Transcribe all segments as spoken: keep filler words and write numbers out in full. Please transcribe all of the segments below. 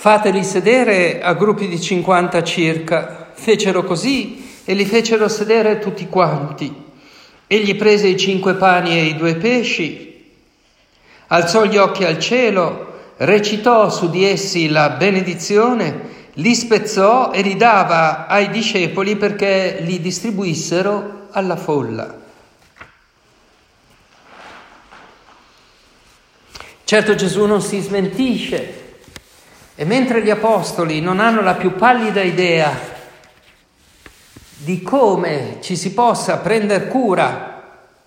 Fateli sedere a gruppi di cinquanta circa. Fecero così e li fecero sedere tutti quanti. Egli prese i cinque pani e i due pesci, alzò gli occhi al cielo, recitò su di essi la benedizione, li spezzò e li dava ai discepoli perché li distribuissero alla folla. Certo, Gesù non si smentisce, e mentre gli apostoli non hanno la più pallida idea di come ci si possa prendere cura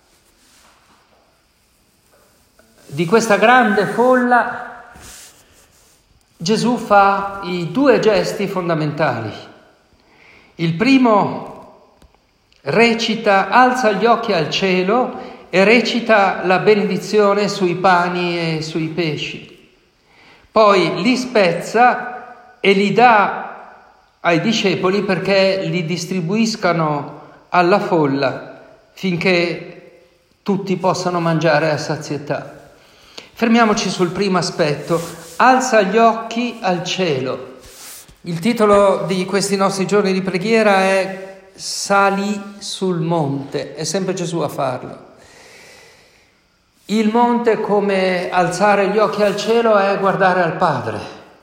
di questa grande folla, Gesù fa i due gesti fondamentali. Il primo recita, alza gli occhi al cielo e recita la benedizione sui pani e sui pesci. Poi li spezza e li dà ai discepoli perché li distribuiscano alla folla finché tutti possano mangiare a sazietà. Fermiamoci sul primo aspetto. Alza gli occhi al cielo. Il titolo di questi nostri giorni di preghiera è Sali sul monte. È sempre Gesù a farlo. Il monte, come alzare gli occhi al cielo, è guardare al Padre,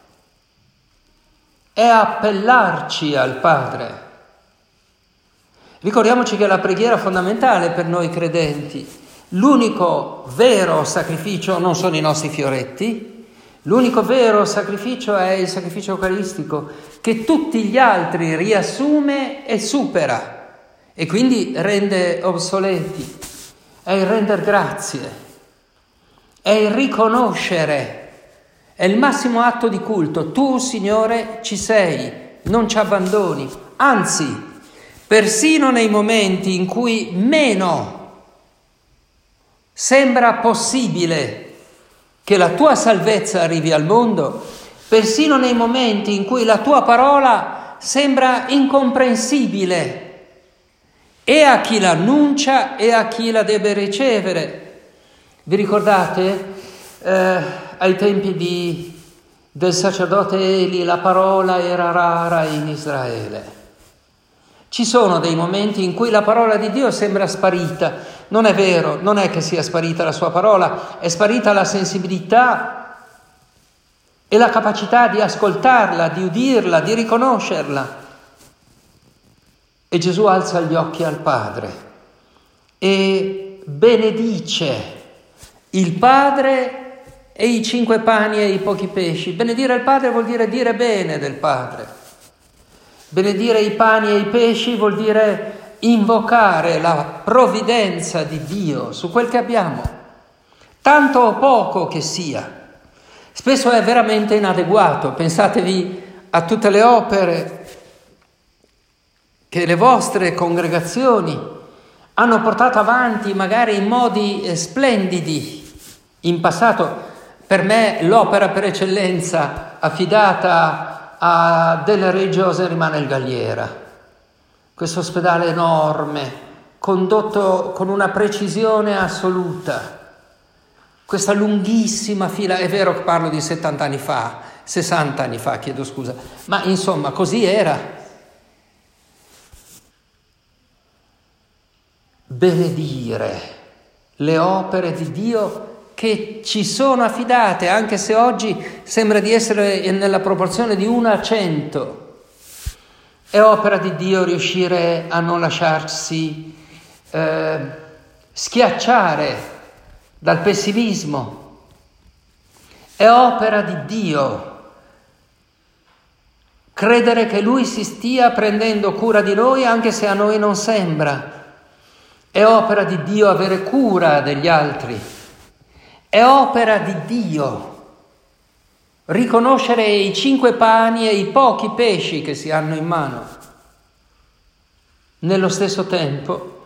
è appellarci al Padre. Ricordiamoci che la preghiera è fondamentale per noi credenti. L'unico vero sacrificio non sono i nostri fioretti, l'unico vero sacrificio è il sacrificio eucaristico, che tutti gli altri riassume e supera e quindi rende obsoleti. È il render grazie, è il riconoscere, è il massimo atto di culto. Tu, Signore, ci sei, non ci abbandoni. Anzi, persino nei momenti in cui meno sembra possibile che la tua salvezza arrivi al mondo, persino nei momenti in cui la tua parola sembra incomprensibile, e a chi l'annuncia e a chi la deve ricevere. Vi ricordate eh, ai tempi di, del sacerdote Eli la parola era rara in Israele? Ci sono dei momenti in cui la parola di Dio sembra sparita. Non è vero, non è che sia sparita la sua parola, è sparita la sensibilità e la capacità di ascoltarla, di udirla, di riconoscerla. E Gesù alza gli occhi al Padre e benedice il Padre e i cinque pani e i pochi pesci. Benedire il Padre vuol dire dire bene del Padre. Benedire i pani e i pesci vuol dire invocare la provvidenza di Dio su quel che abbiamo, tanto o poco che sia. Spesso è veramente inadeguato. Pensatevi a tutte le opere che le vostre congregazioni hanno portato avanti magari in modi eh, splendidi. In passato, per me, l'opera per eccellenza affidata a Delle Reggiose rimane il Galliera. Questo ospedale enorme, condotto con una precisione assoluta. Questa lunghissima fila, è vero che parlo di settanta anni fa, sessanta anni fa, chiedo scusa, ma insomma così era. Benedire le opere di Dio che ci sono affidate, anche se oggi sembra di essere nella proporzione di uno a cento. È opera di Dio riuscire a non lasciarsi eh, schiacciare dal pessimismo. È opera di Dio credere che Lui si stia prendendo cura di noi anche se a noi non sembra. È opera di Dio avere cura degli altri. È opera di Dio riconoscere i cinque pani e i pochi pesci che si hanno in mano. Nello stesso tempo,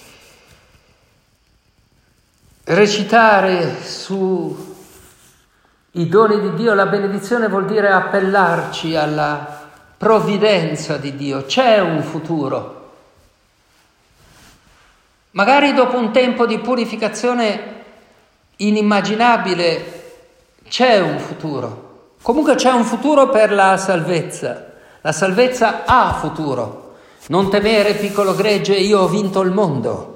recitare su i doni di Dio, la benedizione, vuol dire appellarci alla provvidenza di Dio. C'è un futuro. Magari dopo un tempo di purificazione inimmaginabile c'è un futuro. Comunque c'è un futuro per la salvezza. La salvezza ha futuro. Non temere, piccolo gregge, io ho vinto il mondo.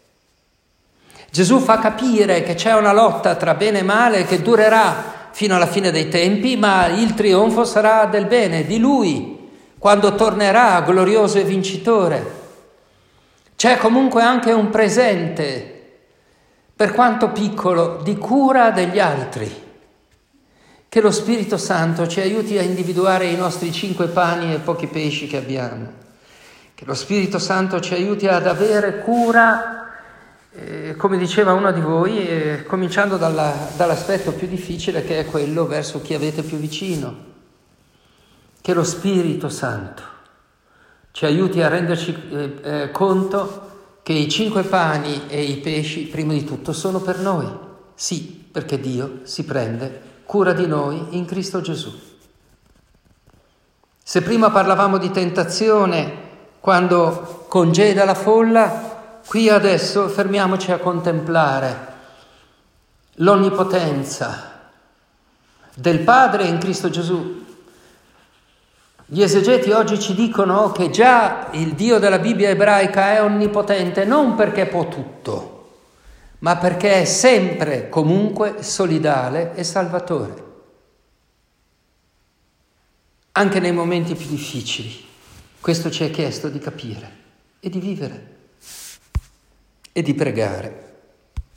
Gesù fa capire che c'è una lotta tra bene e male che durerà fino alla fine dei tempi, ma il trionfo sarà del bene, di Lui, quando tornerà glorioso e vincitore. C'è comunque anche un presente, per quanto piccolo, di cura degli altri. Che lo Spirito Santo ci aiuti a individuare i nostri cinque pani e pochi pesci che abbiamo. Che lo Spirito Santo ci aiuti ad avere cura, eh, come diceva uno di voi, eh, cominciando dalla, dall'aspetto più difficile, che è quello verso chi avete più vicino. Che lo Spirito Santo ci aiuti a renderci eh, eh, conto che i cinque pani e i pesci, prima di tutto, sono per noi. Sì, perché Dio si prende cura di noi in Cristo Gesù. Se prima parlavamo di tentazione quando congeda la folla, qui adesso fermiamoci a contemplare l'onnipotenza del Padre in Cristo Gesù. Gli esegeti oggi ci dicono che già il Dio della Bibbia ebraica è onnipotente non perché può tutto, ma perché è sempre, comunque, solidale e salvatore. Anche nei momenti più difficili, questo ci è chiesto di capire e di vivere e di pregare.